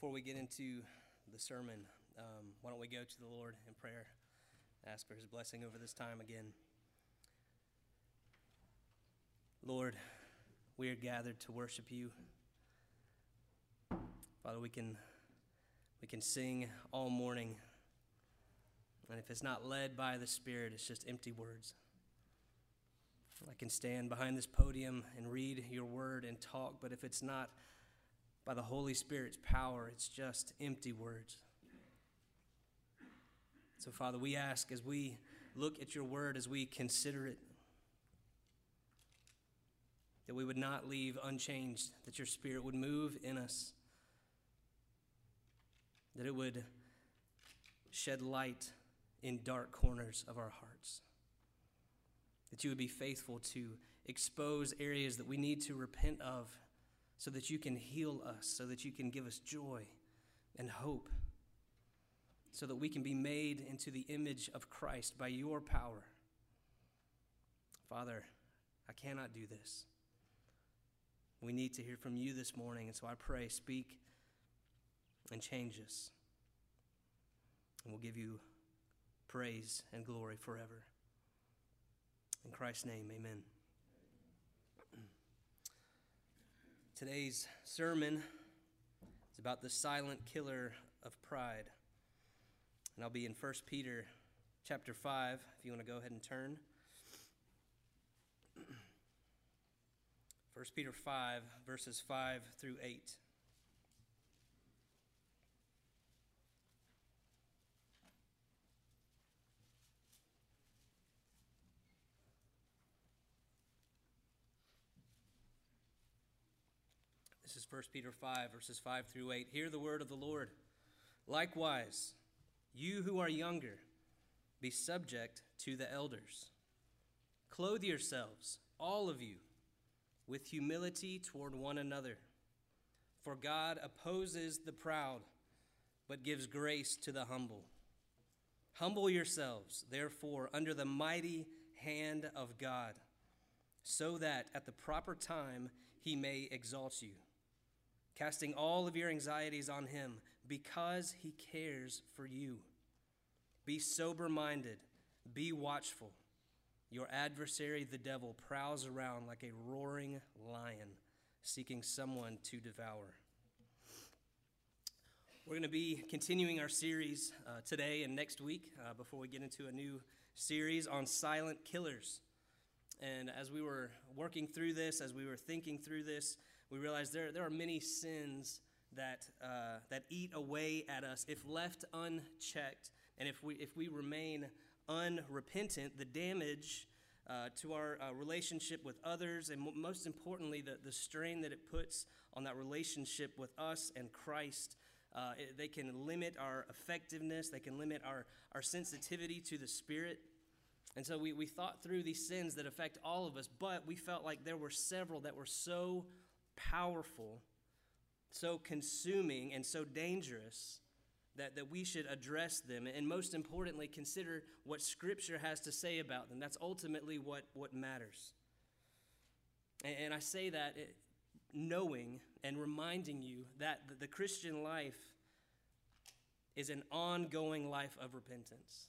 Before we get into the sermon, why don't we go to the Lord in prayer, ask for his blessing over this time again. Lord, we are gathered to worship you. Father, we can sing all morning, and if it's not led by the Spirit, it's just empty words. I can stand behind this podium and read your word and talk, but if it's not by the Holy Spirit's power, it's just empty words. So, Father, we ask as we look at your word, as we consider it, that we would not leave unchanged, that your Spirit would move in us, that it would shed light in dark corners of our hearts, that you would be faithful to expose areas that we need to repent of, so that you can heal us, so that you can give us joy and hope, so that we can be made into the image of Christ by your power. Father, I cannot do this. We need to hear from you this morning, and so I pray, speak and change us. And we'll give you praise and glory forever. In Christ's name, amen. Today's sermon is about the silent killer of pride. And I'll be in 1 Peter chapter 5, if you want to go ahead and turn. 1 Peter 5, verses 5 through 8. This is 1 Peter 5, verses 5 through 8. Hear the word of the Lord. Likewise, you who are younger, be subject to the elders. Clothe yourselves, all of you, with humility toward one another. For God opposes the proud, but gives grace to the humble. Humble yourselves, therefore, under the mighty hand of God, so that at the proper time he may exalt you, casting all of your anxieties on him, because he cares for you. Be sober-minded, be watchful. Your adversary, the devil, prowls around like a roaring lion, seeking someone to devour. We're going to be continuing our series today and next week before we get into a new series on silent killers. And as we were working through this, as we were thinking through this, we realized there are many sins that eat away at us if left unchecked, and if we remain unrepentant. The damage to our relationship with others, and most importantly, the strain that it puts on that relationship with us and Christ. They can limit our effectiveness. They can limit our sensitivity to the Spirit. And so we thought through these sins that affect all of us, but we felt like there were several that were so powerful, so consuming, and so dangerous that we should address them, and most importantly, consider what Scripture has to say about them. That's ultimately what matters. And I say that knowing and reminding you that the Christian life is an ongoing life of repentance.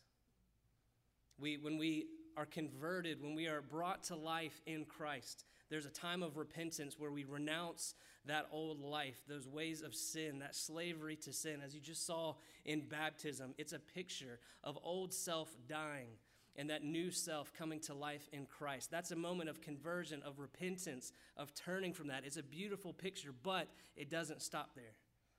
When we are converted, when we are brought to life in Christ, there's a time of repentance where we renounce that old life, those ways of sin, that slavery to sin. As you just saw in baptism, it's a picture of old self dying and that new self coming to life in Christ. That's a moment of conversion, of repentance, of turning from that. It's a beautiful picture, but it doesn't stop there.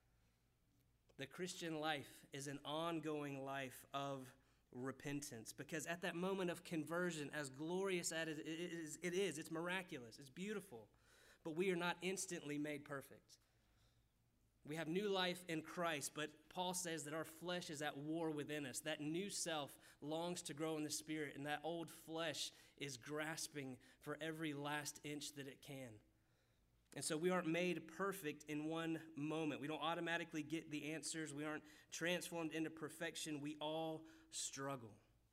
The Christian life is an ongoing life of repentance, because at that moment of conversion, as glorious as it is, it's miraculous, it's beautiful, but we are not instantly made perfect. We have new life in Christ, but Paul says that our flesh is at war within us. That new self longs to grow in the Spirit, and that old flesh is grasping for every last inch that it can. And so we aren't made perfect in one moment. We don't automatically get the answers. We aren't transformed into perfection. We all struggle.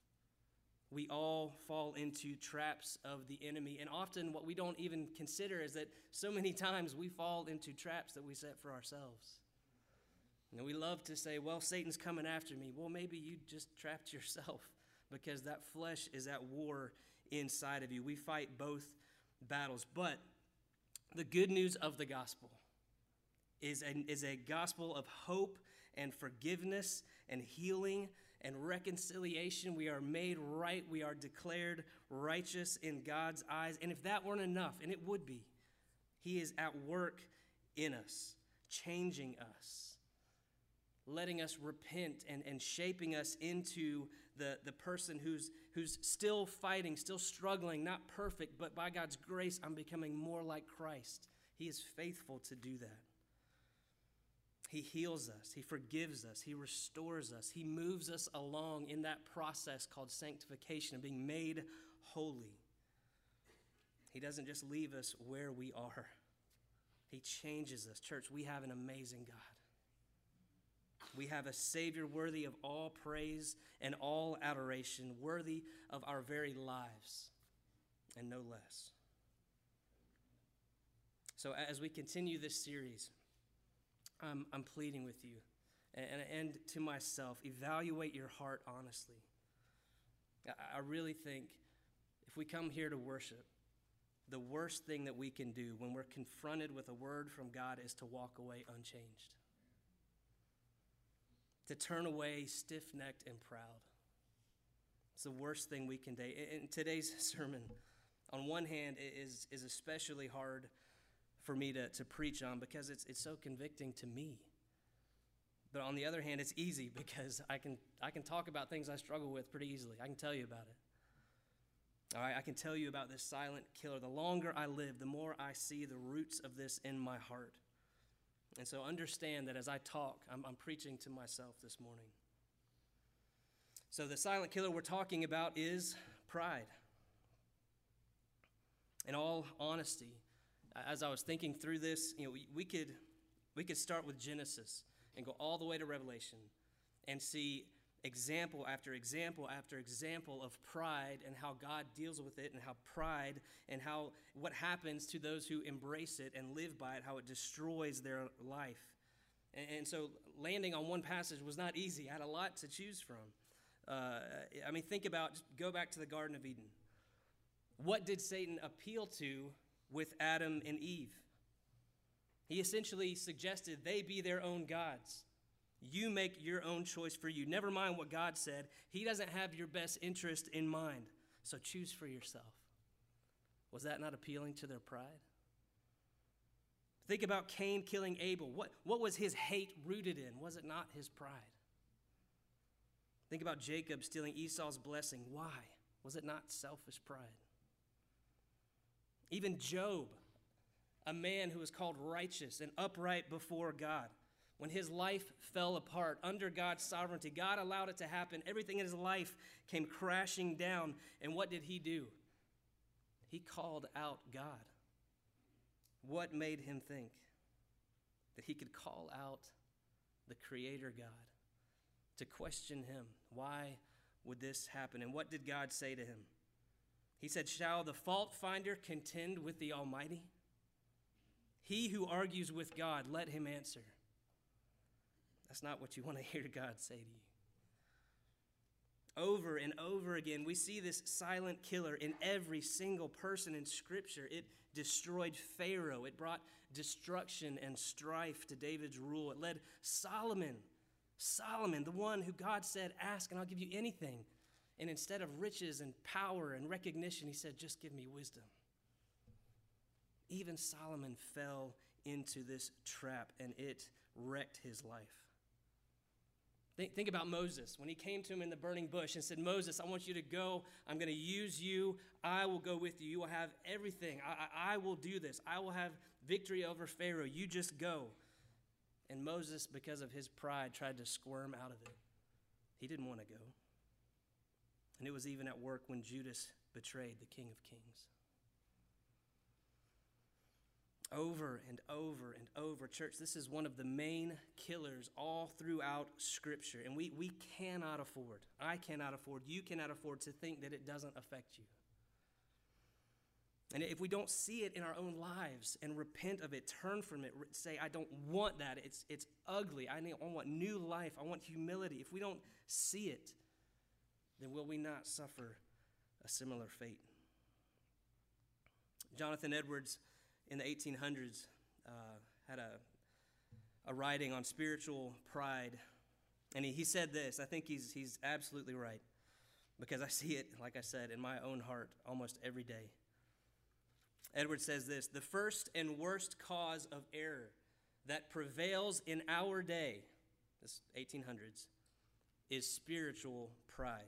We all fall into traps of the enemy. And often what we don't even consider is that so many times we fall into traps that we set for ourselves. And we love to say, well, Satan's coming after me. Well, maybe you just trapped yourself because that flesh is at war inside of you. We fight both battles. But the good news of the gospel is a gospel of hope and forgiveness and healing and reconciliation. We are made right. We are declared righteous in God's eyes. And if that weren't enough, and it would be, he is at work in us, changing us, letting us repent and shaping us into the person who's still fighting, still struggling, not perfect, but by God's grace, I'm becoming more like Christ. He is faithful to do that. He heals us. He forgives us. He restores us. He moves us along in that process called sanctification and being made holy. He doesn't just leave us where we are. He changes us. Church, we have an amazing God. We have a Savior worthy of all praise and all adoration, worthy of our very lives, and no less. So as we continue this series, I'm pleading with you and to myself, evaluate your heart honestly. I really think if we come here to worship, the worst thing that we can do when we're confronted with a word from God is to walk away unchanged. To turn away stiff-necked and proud. It's the worst thing we can do. In today's sermon, on one hand, is especially hard for me to preach on because it's so convicting to me. But on the other hand, it's easy because I can talk about things I struggle with pretty easily. I can tell you about it. All right, I can tell you about this silent killer. The longer I live, the more I see the roots of this in my heart. And so understand that as I talk, I'm preaching to myself this morning. So the silent killer we're talking about is pride. In all honesty, as I was thinking through this, we could start with Genesis and go all the way to Revelation and see example after example after example of pride and how God deals with it and how pride and what happens to those who embrace it and live by it, how it destroys their life. And so landing on one passage was not easy. I had a lot to choose from. Think about, just go back to the Garden of Eden. What did Satan appeal to with Adam and Eve? He essentially suggested they be their own gods. You make your own choice for you. Never mind what God said. He doesn't have your best interest in mind. So choose for yourself. Was that not appealing to their pride? Think about Cain killing Abel. What was his hate rooted in? Was it not his pride? Think about Jacob stealing Esau's blessing. Why? Was it not selfish pride? Even Job, a man who was called righteous and upright before God. When his life fell apart under God's sovereignty, God allowed it to happen. Everything in his life came crashing down. And what did he do? He called out God. What made him think that he could call out the Creator God to question him? Why would this happen? And what did God say to him? He said, "Shall the fault finder contend with the Almighty? He who argues with God, let him answer." That's not what you want to hear God say to you. Over and over again, we see this silent killer in every single person in Scripture. It destroyed Pharaoh. It brought destruction and strife to David's rule. It led Solomon, the one who God said, "Ask and I'll give you anything." And instead of riches and power and recognition, he said, "Just give me wisdom." Even Solomon fell into this trap, and it wrecked his life. Think about Moses when he came to him in the burning bush and said, "Moses, I want you to go. I'm going to use you. I will go with you. You will have everything. I will do this. I will have victory over Pharaoh. You just go." And Moses, because of his pride, tried to squirm out of it. He didn't want to go. And it was even at work when Judas betrayed the King of Kings. Over and over and over. Church, this is one of the main killers all throughout Scripture. And we cannot afford, I cannot afford, you cannot afford to think that it doesn't affect you. And if we don't see it in our own lives and repent of it, turn from it, say, I don't want that, it's ugly, I want new life, I want humility. If we don't see it, then will we not suffer a similar fate? Jonathan Edwards in the 1800s had a writing on spiritual pride, and he said this. I think he's absolutely right, because I see it, like I said, in my own heart almost every day. Edwards says this: the first and worst cause of error that prevails in our day, this 1800s, is spiritual pride.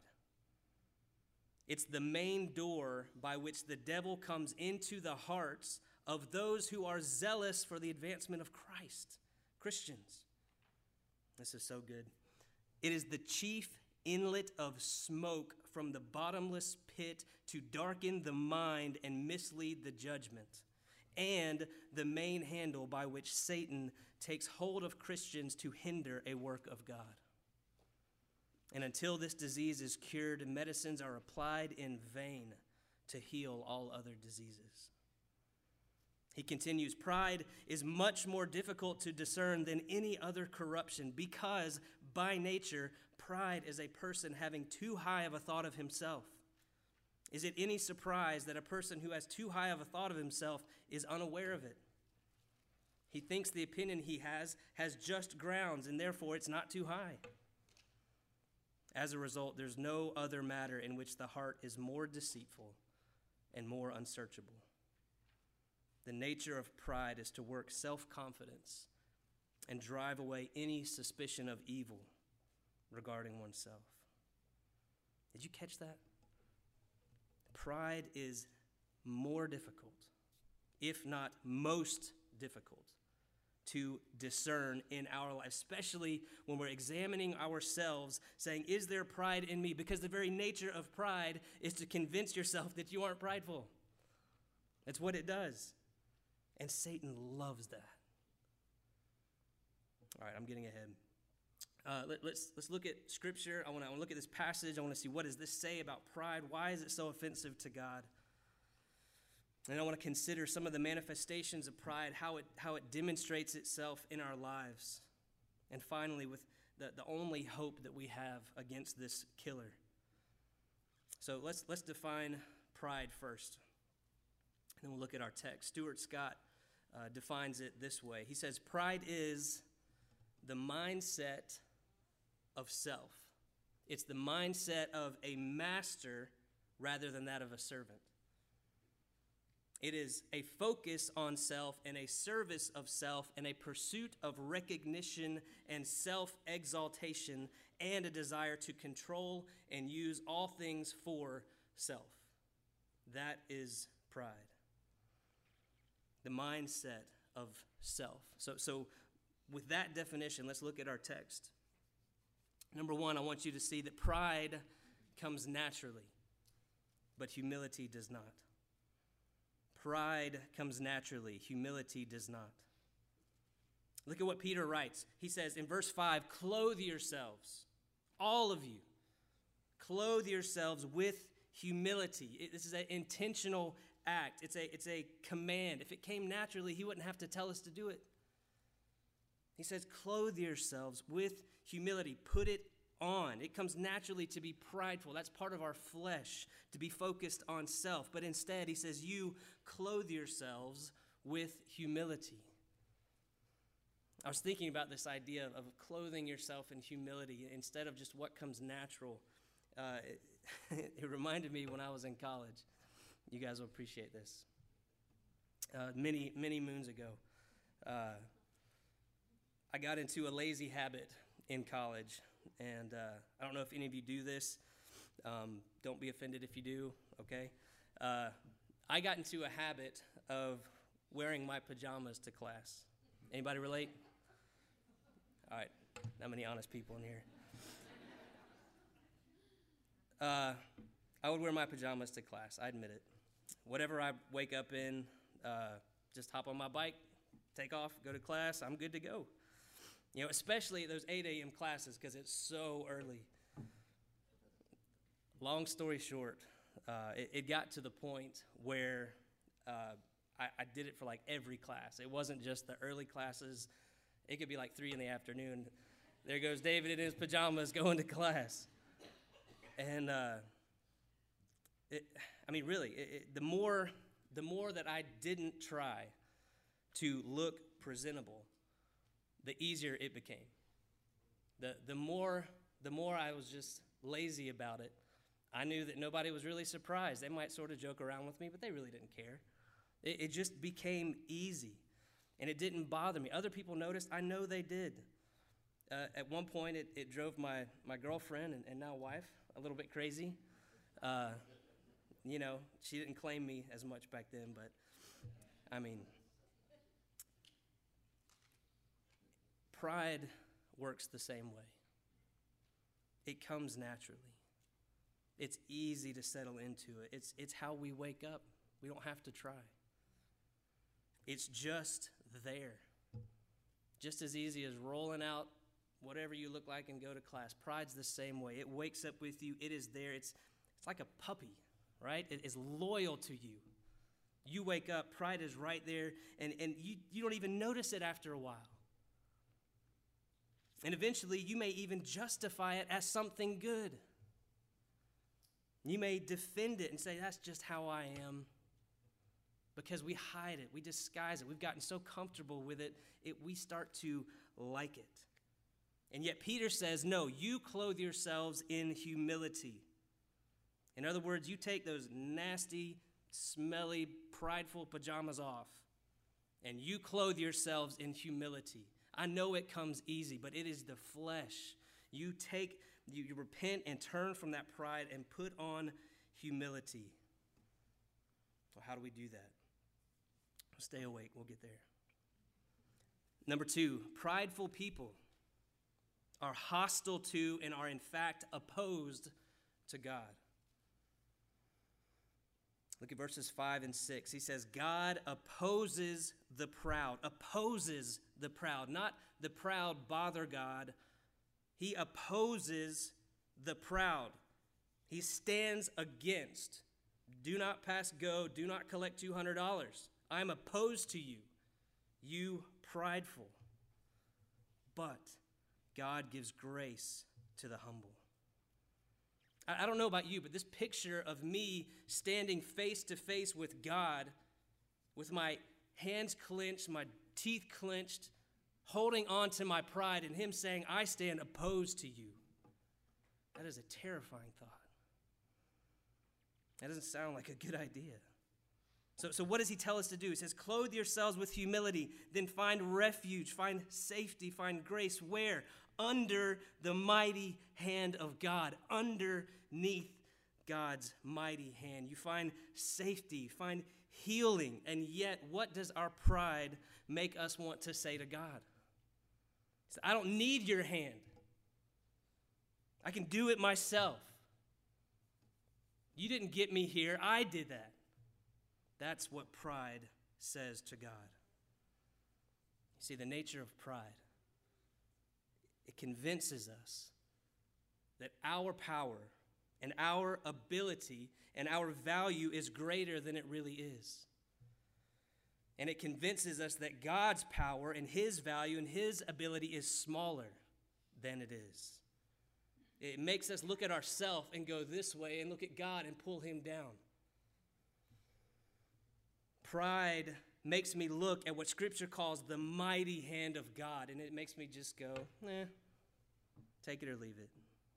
It's the main door by which the devil comes into the hearts of those who are zealous for the advancement of Christ, Christians. This is so good. It is the chief inlet of smoke from the bottomless pit to darken the mind and mislead the judgment, and the main handle by which Satan takes hold of Christians to hinder a work of God. And until this disease is cured, medicines are applied in vain to heal all other diseases. He continues, pride is much more difficult to discern than any other corruption, because by nature, pride is a person having too high of a thought of himself. Is it any surprise that a person who has too high of a thought of himself is unaware of it? He thinks the opinion he has just grounds, and therefore it's not too high. As a result, there's no other matter in which the heart is more deceitful and more unsearchable. The nature of pride is to work self-confidence and drive away any suspicion of evil regarding oneself. Did you catch that? Pride is more difficult, if not most difficult, to discern in our life, especially when we're examining ourselves, saying, is there pride in me? Because the very nature of pride is to convince yourself that you aren't prideful. That's what it does. And Satan loves that. All right, I'm getting ahead. Let's look at Scripture. I want to look at this passage. I want to see, what does this say about pride? Why is it so offensive to God? And I want to consider some of the manifestations of pride, how it demonstrates itself in our lives. And finally, with the only hope that we have against this killer. So let's define pride first. And then we'll look at our text. Stuart Scott defines it this way. He says, pride is the mindset of self. It's the mindset of a master rather than that of a servant. It is a focus on self and a service of self and a pursuit of recognition and self-exaltation and a desire to control and use all things for self. That is pride. The mindset of self. So with that definition, let's look at our text. Number one, I want you to see that pride comes naturally, but humility does not. Pride comes naturally. Humility does not. Look at what Peter writes. He says in verse 5, clothe yourselves, all of you, clothe yourselves with humility. This is an intentional act. It's a command. If it came naturally, he wouldn't have to tell us to do it. He says, clothe yourselves with humility. Put it on. It comes naturally to be prideful. That's part of our flesh, to be focused on self. But instead, he says, you clothe yourselves with humility. I was thinking about this idea of clothing yourself in humility instead of just what comes natural. It reminded me when I was in college. You guys will appreciate this. Many moons ago, I got into a lazy habit in college. And I don't know if any of you do this. Don't be offended if you do, okay? I got into a habit of wearing my pajamas to class. Anybody relate? All right, not many honest people in here. I would wear my pajamas to class, I admit it. Whatever I wake up in, just hop on my bike, take off, go to class, I'm good to go. You know, especially those 8 a.m. classes because it's so early. Long story short, it got to the point where I did it for like every class. It wasn't just the early classes. It could be like 3 p.m. There goes David in his pajamas going to class. And the more that I didn't try to look presentable, the easier it became. The more I was just lazy about it, I knew that nobody was really surprised. They might sort of joke around with me, but they really didn't care. It just became easy, and it didn't bother me. Other people noticed. I know they did. At one point, it drove my girlfriend and now wife a little bit crazy. She didn't claim me as much back then, but, pride works the same way. It comes naturally. It's easy to settle into it. It's how we wake up. We don't have to try. It's just there. Just as easy as rolling out whatever you look like and go to class. Pride's the same way. It wakes up with you. It is there. It's like a puppy, right? It is loyal to you. You wake up, pride is right there, and you don't even notice it after a while. And eventually, you may even justify it as something good. You may defend it and say, that's just how I am. Because we hide it, we disguise it. We've gotten so comfortable with it, we start to like it. And yet Peter says, no, you clothe yourselves in humility. In other words, you take those nasty, smelly, prideful pajamas off, and you clothe yourselves in humility. I know it comes easy, but it is the flesh. You repent and turn from that pride and put on humility. Well, how do we do that? Stay awake. We'll get there. Number 2, prideful people are hostile to and are in fact opposed to God. Look at verses 5 and 6. He says, God opposes the proud. Opposes the proud. Not the proud bother God. He opposes the proud. He stands against. Do not pass go. Do not collect $200. I'm opposed to you, you prideful. But God gives grace to the humble. I don't know about you, but this picture of me standing face to face with God, with my hands clenched, my teeth clenched, holding on to my pride, and him saying, I stand opposed to you. That is a terrifying thought. That doesn't sound like a good idea. So what does he tell us to do? He says, clothe yourselves with humility, then find refuge, find safety, find grace. Where? Under the mighty hand of God, underneath God's mighty hand. You find safety, find healing, and yet what does our pride make us want to say to God? He said, I don't need your hand. I can do it myself. You didn't get me here, I did that. That's what pride says to God. You see, the nature of pride, it convinces us that our power and our ability and our value is greater than it really is. And it convinces us that God's power and his value and his ability is smaller than it is. It makes us look at ourselves and go this way and look at God and pull him down. Pride makes me look at what Scripture calls the mighty hand of God, and it makes me just go, take it or leave it.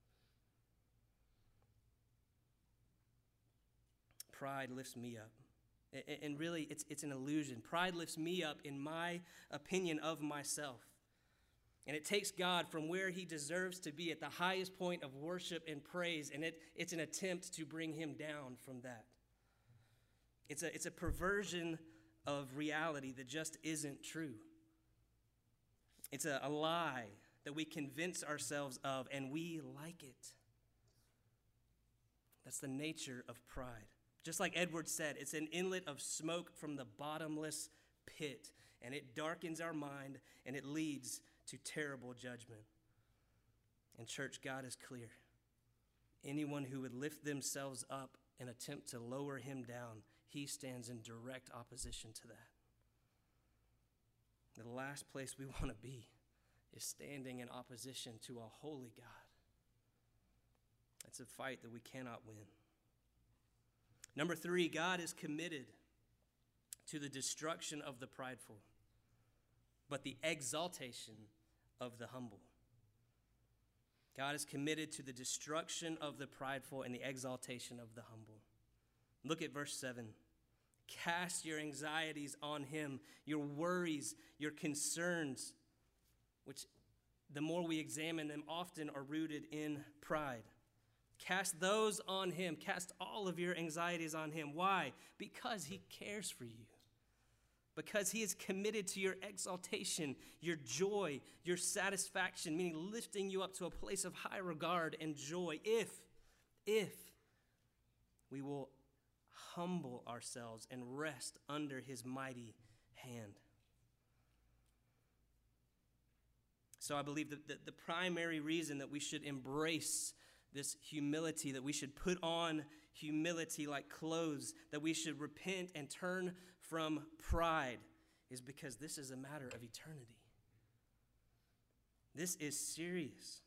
Pride lifts me up. And really, it's an illusion. Pride lifts me up in my opinion of myself. And it takes God from where he deserves to be at the highest point of worship and praise, and it's an attempt to bring him down from that. It's a perversion of reality that just isn't true. It's a lie that we convince ourselves of, and we like it. That's the nature of pride. Just like Edward said, it's an inlet of smoke from the bottomless pit, and it darkens our mind, and it leads to terrible judgment. And church, God is clear. Anyone who would lift themselves up and attempt to lower him down, he stands in direct opposition to that. The last place we want to be is standing in opposition to a holy God. It's a fight that we cannot win. Number 3, God is committed to the destruction of the prideful, but the exaltation of the humble. God is committed to the destruction of the prideful and the exaltation of the humble. Look at verse 7. Cast your anxieties on him, your worries, your concerns, which the more we examine them often are rooted in pride. Cast those on him. Cast all of your anxieties on him. Why? Because he cares for you. Because he is committed to your exaltation, your joy, your satisfaction, meaning lifting you up to a place of high regard and joy if we will humble ourselves and rest under his mighty hand. So I believe that the primary reason that we should embrace this humility, that we should put on humility like clothes, that we should repent and turn from pride, is because this is a matter of eternity. This is serious.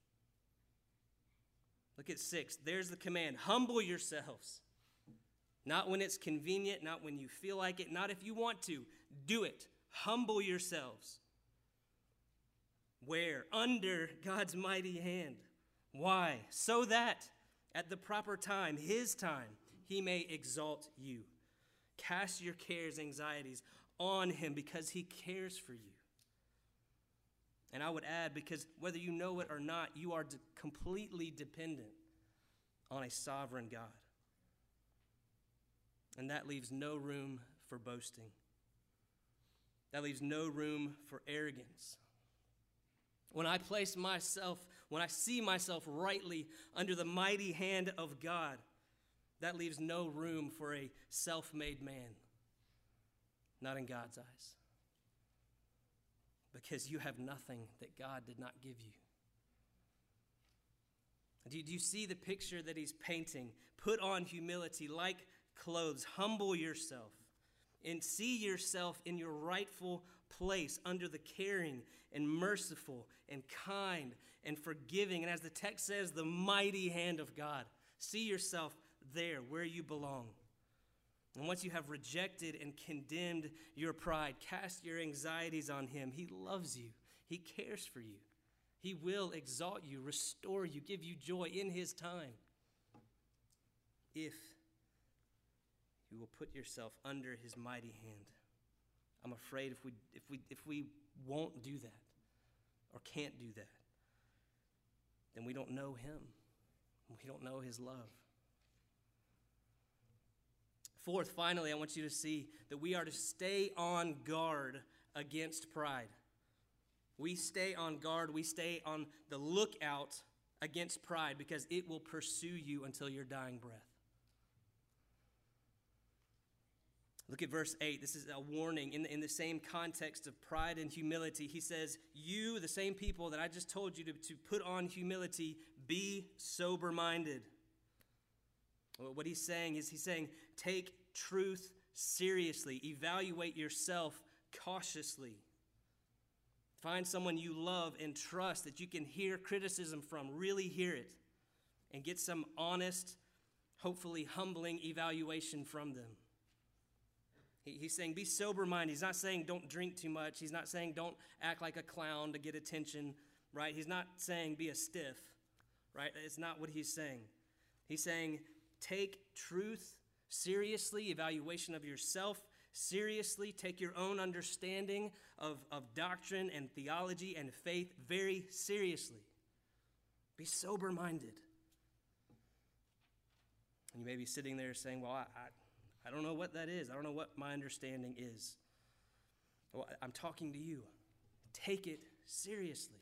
Look at 6. There's the command. Humble yourselves. Not when it's convenient, not when you feel like it, not if you want to. Do it. Humble yourselves. Where? Under God's mighty hand. Why? So that at the proper time, his time, he may exalt you. Cast your cares, anxieties on him because he cares for you. And I would add, because whether you know it or not, you are completely dependent on a sovereign God. And that leaves no room for boasting. That leaves no room for arrogance. When I see myself rightly under the mighty hand of God, that leaves no room for a self-made man. Not in God's eyes. Because you have nothing that God did not give you. Do you see the picture that he's painting? Put on humility like clothes. Humble yourself and see yourself in your rightful place under the caring and merciful and kind and forgiving, and as the text says, the mighty hand of God. See yourself there where you belong. And once you have rejected and condemned your pride, cast your anxieties on him. He loves you. He cares for you. He will exalt you, restore you, give you joy in his time. If you will put yourself under his mighty hand. I'm afraid if we won't do that or can't do that, then we don't know him. We don't know his love. Fourth, finally, I want you to see that we are to stay on guard against pride. We stay on guard. We stay on the lookout against pride because it will pursue you until your dying breath. Look at verse 8. This is a warning in the same context of pride and humility. He says, you, the same people that I just told you to put on humility, be sober-minded. What he's saying is take truth seriously. Evaluate yourself cautiously. Find someone you love and trust that you can hear criticism from. Really hear it. And get some honest, hopefully humbling evaluation from them. He's saying be sober-minded. He's not saying don't drink too much. He's not saying don't act like a clown to get attention, right? He's not saying be a stiff, right? It's not what he's saying. He's saying take truth seriously, evaluation of yourself seriously. Take your own understanding of doctrine and theology and faith very seriously. Be sober-minded. And you may be sitting there saying, well, I don't know what that is. I don't know what my understanding is. Well, I'm talking to you. Take it seriously.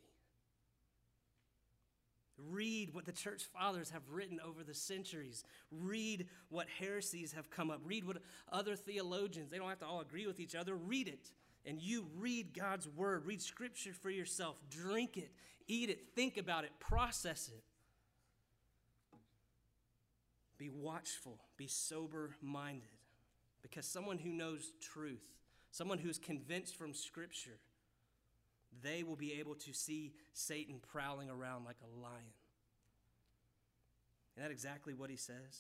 Read what the church fathers have written over the centuries. Read what heresies have come up. Read what other theologians, they don't have to all agree with each other. Read it. And you read God's word. Read scripture for yourself. Drink it. Eat it. Think about it. Process it. Be watchful. Be sober-minded. Because someone who knows truth, someone who's convinced from Scripture, they will be able to see Satan prowling around like a lion. Isn't that exactly what he says?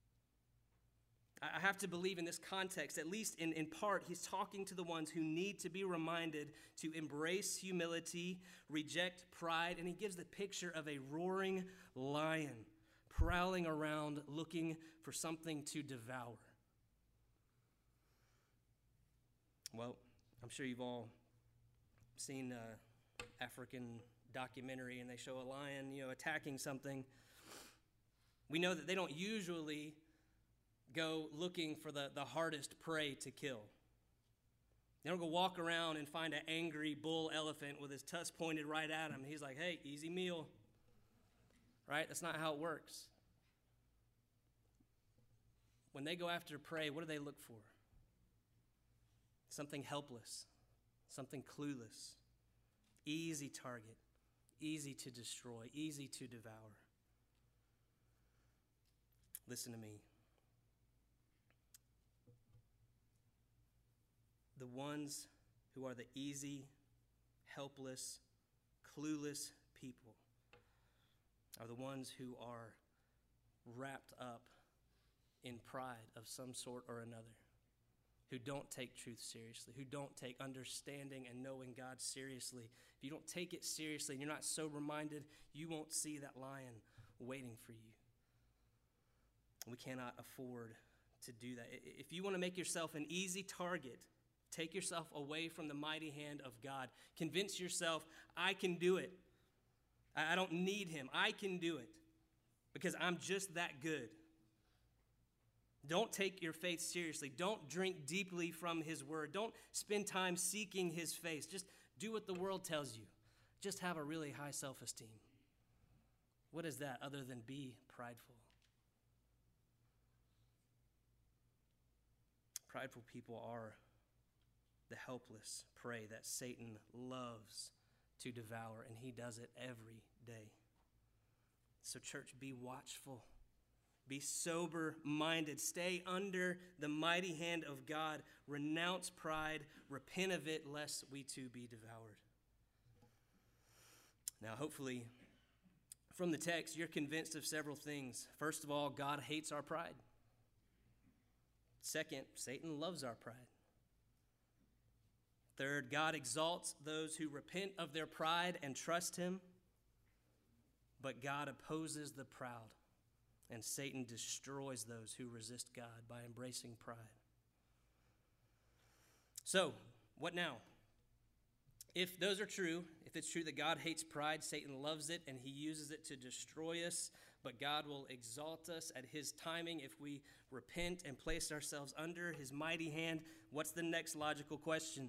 I have to believe in this context, at least in part, he's talking to the ones who need to be reminded to embrace humility, reject pride, and he gives the picture of a roaring lion prowling around looking for something to devour. Well, I'm sure you've all seen African documentary, and they show a lion, attacking something. We know that they don't usually go looking for the hardest prey to kill. They don't go walk around and find an angry bull elephant with his tusks pointed right at him. He's like, hey, easy meal. Right? That's not how it works. When they go after prey, what do they look for? Something helpless, something clueless, easy target, easy to destroy, easy to devour. Listen to me. The ones who are the easy, helpless, clueless people are the ones who are wrapped up in pride of some sort or another, who don't take truth seriously, who don't take understanding and knowing God seriously. If you don't take it seriously and you're not sober-minded, you won't see that lion waiting for you. We cannot afford to do that. If you want to make yourself an easy target, take yourself away from the mighty hand of God. Convince yourself, I can do it. I don't need him. I can do it because I'm just that good. Don't take your faith seriously. Don't drink deeply from his word. Don't spend time seeking his face. Just do what the world tells you. Just have a really high self-esteem. What is that other than be prideful? Prideful people are the helpless prey that Satan loves to devour, and he does it every day. So, church, be watchful. Be sober-minded. Stay under the mighty hand of God. Renounce pride. Repent of it, lest we too be devoured. Now, hopefully, from the text, you're convinced of several things. First of all, God hates our pride. Second, Satan loves our pride. Third, God exalts those who repent of their pride and trust him, but God opposes the proud. And Satan destroys those who resist God by embracing pride. So, what now? If those are true, if it's true that God hates pride, Satan loves it, and he uses it to destroy us, but God will exalt us at his timing if we repent and place ourselves under his mighty hand, what's the next logical question?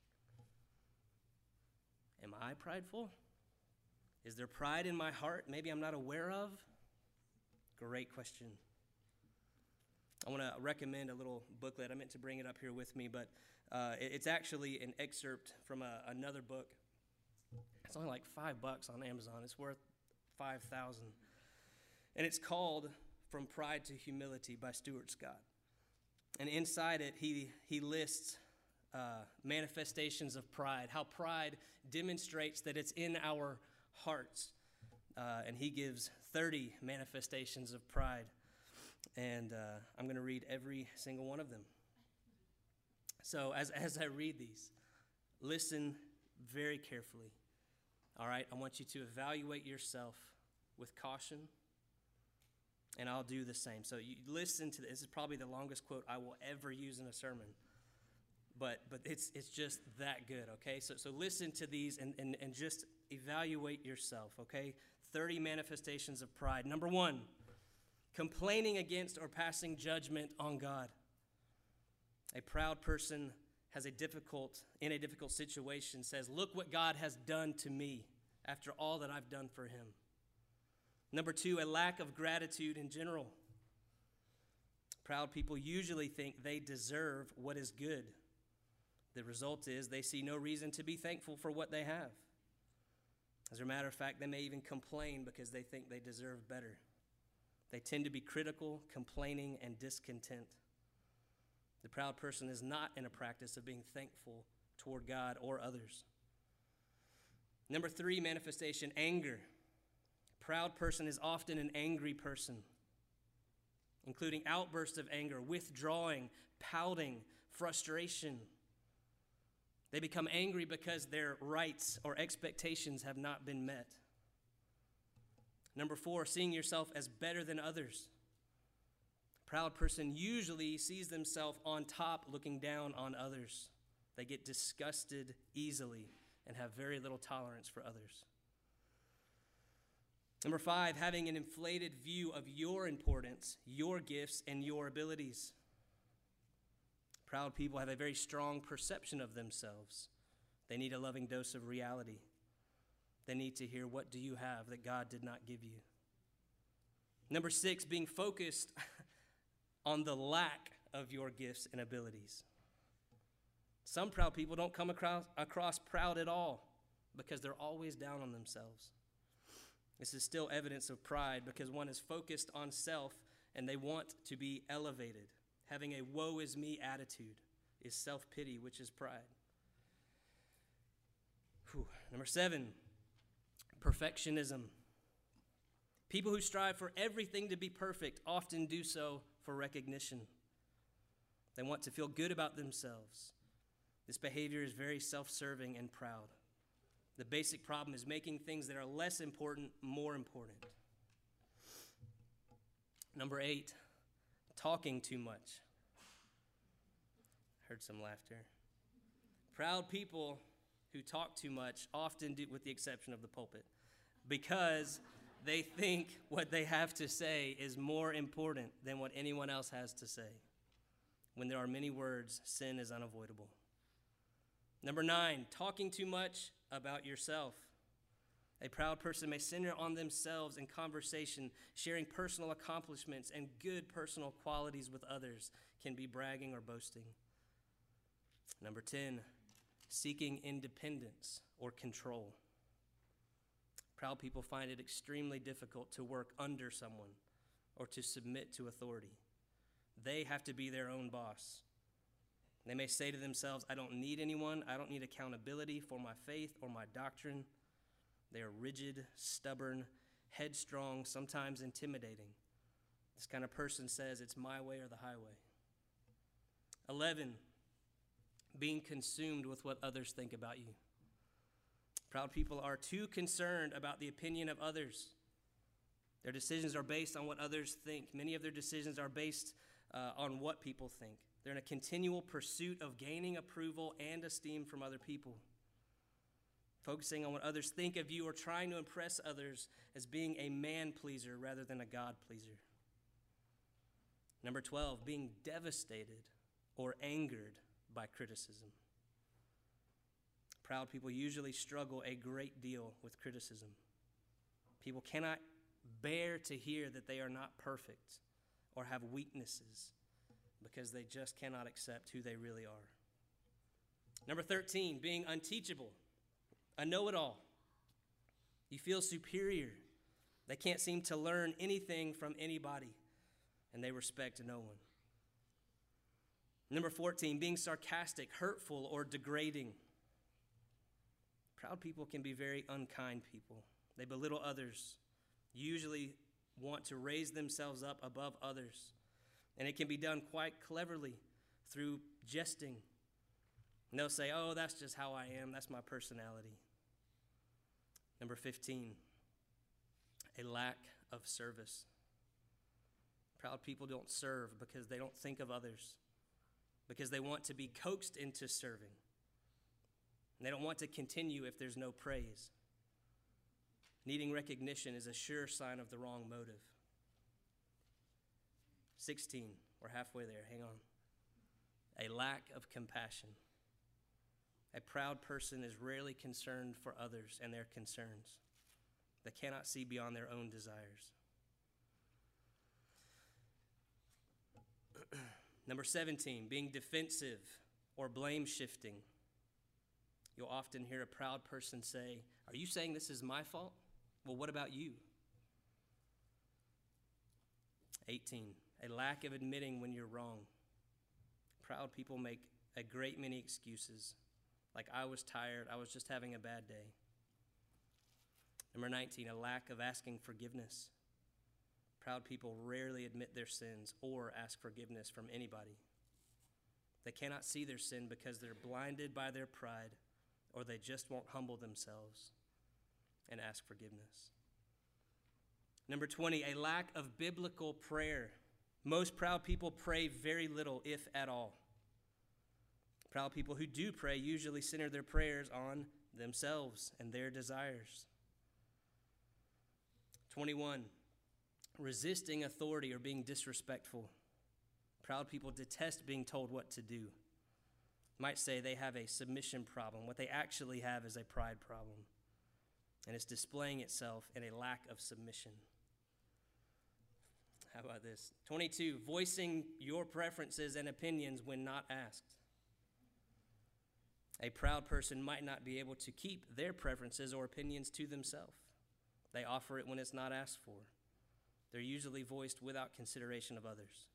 Am I prideful? Is there pride in my heart maybe I'm not aware of? Great question. I want to recommend a little booklet. I meant to bring it up here with me, but it's actually an excerpt from another book. It's only like $5 on Amazon. It's worth $5,000. And it's called From Pride to Humility by Stuart Scott. And inside it, he lists manifestations of pride, how pride demonstrates that it's in our hearts. And he gives 30 manifestations of pride. And I'm going to read every single one of them. So as I read these, listen very carefully. All right, I want you to evaluate yourself with caution, and I'll do the same. So you listen to this. This is probably the longest quote I will ever use in a sermon. But it's just that good, okay? So listen to these and just evaluate yourself, okay? 30 manifestations of pride. Number 1, complaining against or passing judgment on God. A proud person in a difficult situation says, look what God has done to me after all that I've done for him. Number 2, a lack of gratitude in general. Proud people usually think they deserve what is good. The result is they see no reason to be thankful for what they have. As a matter of fact, they may even complain because they think they deserve better. They tend to be critical, complaining, and discontent. The proud person is not in a practice of being thankful toward God or others. Number 3 manifestation, anger. A proud person is often an angry person, including outbursts of anger, withdrawing, pouting, frustration. They become angry because their rights or expectations have not been met. Number 4, seeing yourself as better than others. A proud person usually sees themselves on top, looking down on others. They get disgusted easily and have very little tolerance for others. Number 5, having an inflated view of your importance, your gifts, and your abilities. Proud people have a very strong perception of themselves. They need a loving dose of reality. They need to hear, what do you have that God did not give you? Number 6, being focused on the lack of your gifts and abilities. Some proud people don't come across proud at all because they're always down on themselves. This is still evidence of pride because one is focused on self and they want to be elevated. Having a woe is me attitude is self-pity, which is pride. Number 7, perfectionism. People who strive for everything to be perfect often do so for recognition. They want to feel good about themselves. This behavior is very self-serving and proud. The basic problem is making things that are less important more important. Number 8, talking too much. I heard some laughter. Proud people who talk too much often do, with the exception of the pulpit, because they think what they have to say is more important than what anyone else has to say. When there are many words, sin is unavoidable. Number 9, talking too much about yourself. A proud person may center on themselves in conversation, sharing personal accomplishments and good personal qualities with others can be bragging or boasting. Number 10, seeking independence or control. Proud people find it extremely difficult to work under someone or to submit to authority. They have to be their own boss. They may say to themselves, I don't need anyone. I don't need accountability for my faith or my doctrine. They are rigid, stubborn, headstrong, sometimes intimidating. This kind of person says it's my way or the highway. 11, being consumed with what others think about you. Proud people are too concerned about the opinion of others. Their decisions are based on what others think. Many of their decisions are based on what people think. They're in a continual pursuit of gaining approval and esteem from other people. Focusing on what others think of you or trying to impress others as being a man pleaser rather than a God pleaser. Number 12, being devastated or angered by criticism. Proud people usually struggle a great deal with criticism. People cannot bear to hear that they are not perfect or have weaknesses because they just cannot accept who they really are. Number 13, being unteachable, a know-it-all. You feel superior. They can't seem to learn anything from anybody, and they respect no one. Number 14, being sarcastic, hurtful, or degrading. Proud people can be very unkind people. They belittle others, usually want to raise themselves up above others. And it can be done quite cleverly through jesting. And they'll say, oh, that's just how I am. That's my personality. Number 15, a lack of service. Proud people don't serve because they don't think of others, because they want to be coaxed into serving. And they don't want to continue if there's no praise. Needing recognition is a sure sign of the wrong motive. 16, we're halfway there, hang on. A lack of compassion. A proud person is rarely concerned for others and their concerns. They cannot see beyond their own desires. Number 17, being defensive or blame shifting. You'll often hear a proud person say, are you saying this is my fault? Well, what about you? 18, a lack of admitting when you're wrong. Proud people make a great many excuses, like I was tired, I was just having a bad day. Number 19, a lack of asking forgiveness. Proud people rarely admit their sins or ask forgiveness from anybody. They cannot see their sin because they're blinded by their pride, or they just won't humble themselves and ask forgiveness. Number 20, a lack of biblical prayer. Most proud people pray very little, if at all. Proud people who do pray usually center their prayers on themselves and their desires. 21, resisting authority or being disrespectful. Proud people detest being told what to do. Might say they have a submission problem. What they actually have is a pride problem, and it's displaying itself in a lack of submission. How about this? 22, voicing your preferences and opinions when not asked. A proud person might not be able to keep their preferences or opinions to themselves. They offer it when it's not asked for. They're usually voiced without consideration of others.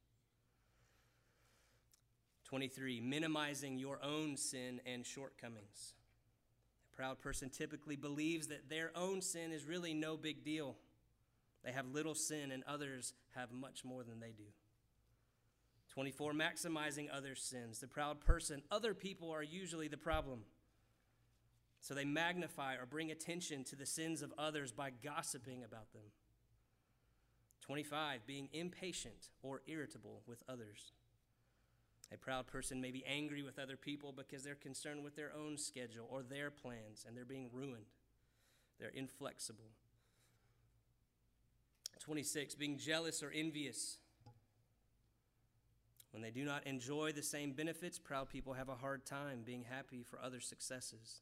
23, minimizing your own sin and shortcomings. A proud person typically believes that their own sin is really no big deal. They have little sin and others have much more than they do. 24, maximizing others' sins. The proud person, other people are usually the problem. So they magnify or bring attention to the sins of others by gossiping about them. 25, being impatient or irritable with others. A proud person may be angry with other people because they're concerned with their own schedule or their plans, and they're being ruined. They're inflexible. 26, being jealous or envious. When they do not enjoy the same benefits, proud people have a hard time being happy for other successes.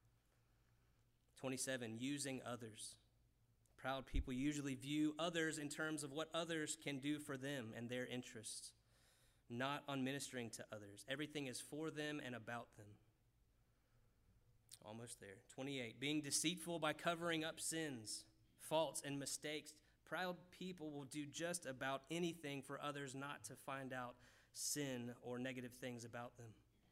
27, using others. Proud people usually view others in terms of what others can do for them and their interests, not on ministering to others. Everything is for them and about them. Almost there. 28, being deceitful by covering up sins, faults, and mistakes. Proud people will do just about anything for others not to find out sin or negative things about them.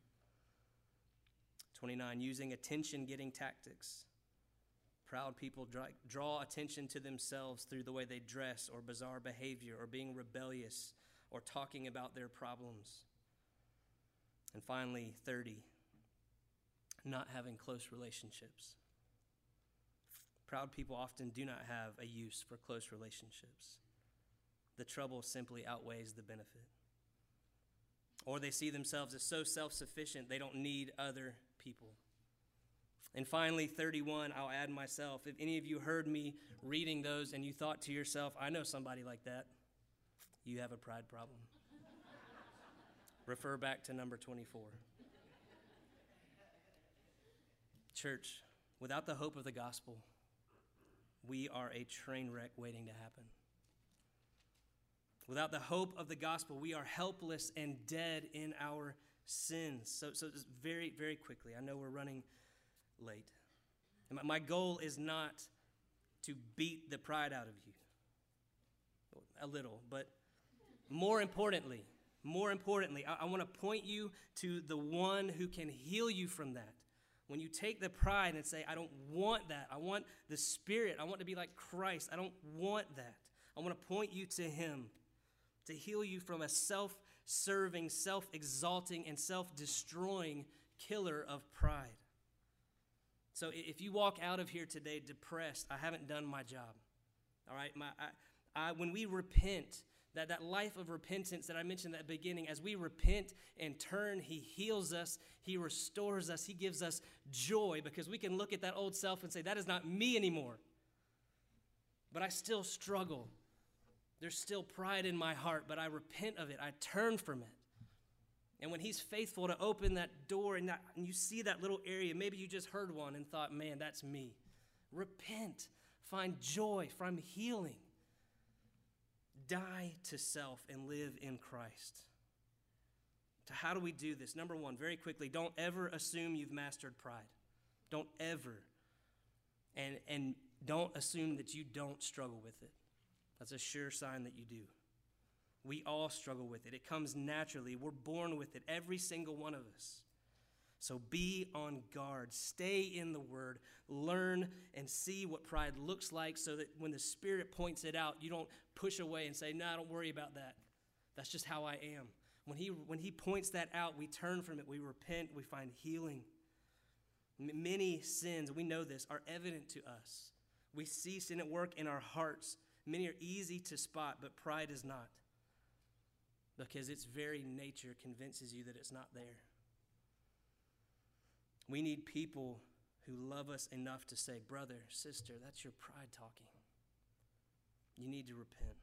29, using attention-getting tactics. Proud people draw attention to themselves through the way they dress or bizarre behavior or being rebellious or talking about their problems. And finally, 30, not having close relationships. Proud people often do not have a use for close relationships. The trouble simply outweighs the benefit. Or they see themselves as so self-sufficient they don't need other people. And finally, 31, I'll add myself. If any of you heard me reading those and you thought to yourself, I know somebody like that, you have a pride problem. Refer back to number 24. Church, without the hope of the gospel, we are a train wreck waiting to happen. Without the hope of the gospel, we are helpless and dead in our sins. So just very, very quickly, I know we're running late. And my goal is not to beat the pride out of you. A little, but more importantly, I want to point you to the one who can heal you from that. When you take the pride and say, I don't want that. I want the Spirit. I want to be like Christ. I don't want that. I want to point you to him to heal you from a self-serving, self-exalting, and self-destroying killer of pride. So if you walk out of here today depressed, I haven't done my job. All right? When we repent, that life of repentance that I mentioned at the beginning, as we repent and turn, he heals us, he restores us, he gives us joy, because we can look at that old self and say, that is not me anymore. But I still struggle. There's still pride in my heart, but I repent of it. I turn from it. And when he's faithful to open that door and you see that little area, maybe you just heard one and thought, man, that's me. Repent. Find joy. Find healing. Die to self and live in Christ. So how do we do this? Number one, very quickly, don't ever assume you've mastered pride. Don't ever. And don't assume that you don't struggle with it. That's a sure sign that you do. We all struggle with it. It comes naturally. We're born with it, every single one of us. So be on guard. Stay in the Word. Learn and see what pride looks like so that when the Spirit points it out, you don't push away and say, no, don't worry about that. That's just how I am. When he points that out, we turn from it. We repent. We find healing. Many sins, we know this, are evident to us. We see sin at work in our hearts. Many are easy to spot, but pride is not, because its very nature convinces you that it's not there. We need people who love us enough to say, brother, sister, that's your pride talking. You need to repent.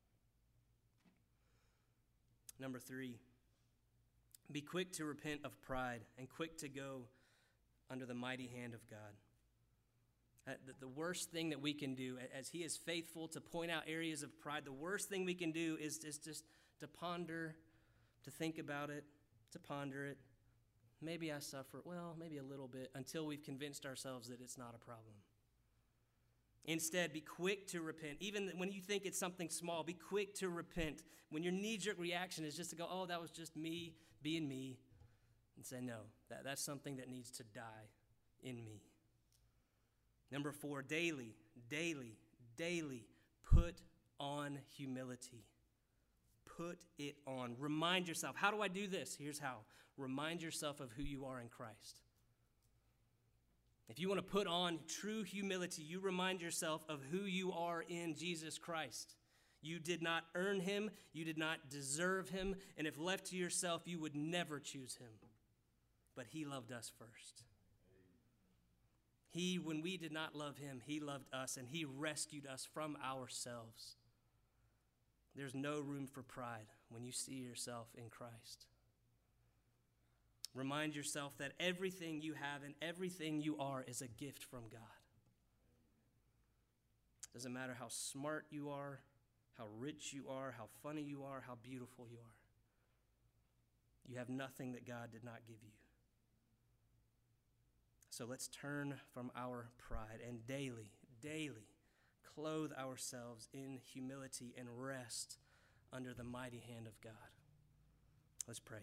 Number 3, be quick to repent of pride and quick to go under the mighty hand of God. The worst thing that we can do, as he is faithful to point out areas of pride, the worst thing we can do is just to ponder, to think about it, to ponder it. Maybe I suffer, well, maybe a little bit, until we've convinced ourselves that it's not a problem. Instead, be quick to repent. Even when you think it's something small, be quick to repent. When your knee-jerk reaction is just to go, oh, that was just me being me, and say, no, that's something that needs to die in me. Number 4, daily put on humility. Put it on. Remind yourself. How do I do this? Here's how. Remind yourself of who you are in Christ. If you want to put on true humility, you remind yourself of who you are in Jesus Christ. You did not earn him. You did not deserve him. And if left to yourself, you would never choose him. But he loved us first. When we did not love him, he loved us, and he rescued us from ourselves. There's no room for pride when you see yourself in Christ. Remind yourself that everything you have and everything you are is a gift from God. It doesn't matter how smart you are, how rich you are, how funny you are, how beautiful you are. You have nothing that God did not give you. So let's turn from our pride and daily clothe ourselves in humility and rest under the mighty hand of God. Let's pray.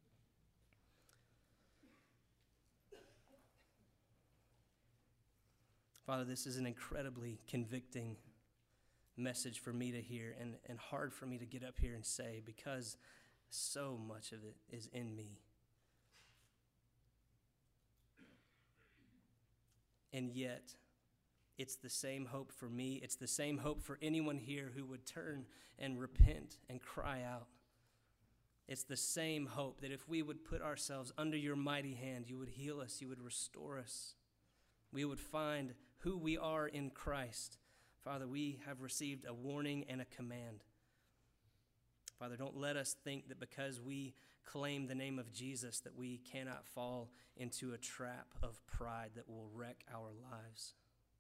Father, this is an incredibly convicting message for me to hear and hard for me to get up here and say, because so much of it is in me. And yet, it's the same hope for me. It's the same hope for anyone here who would turn and repent and cry out. It's the same hope that if we would put ourselves under your mighty hand, you would heal us, you would restore us. We would find who we are in Christ. Father, we have received a warning and a command. Father, don't let us think that because we claim the name of Jesus that we cannot fall into a trap of pride that will wreck our lives.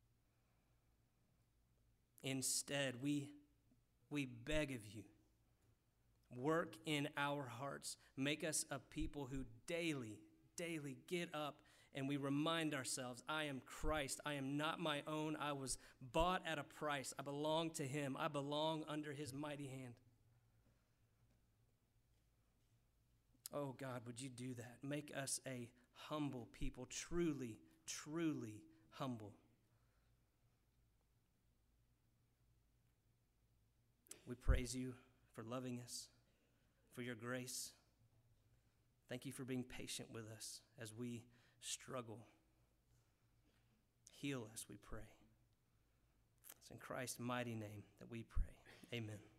Instead, we beg of you, work in our hearts. Make us a people who daily get up and we remind ourselves, I am Christ. I am not my own. I was bought at a price. I belong to him. I belong under his mighty hand. Oh God, would you do that? Make us a humble people, truly humble. We praise you for loving us, for your grace. Thank you for being patient with us as we struggle. Heal us, we pray. It's in Christ's mighty name that we pray. Amen.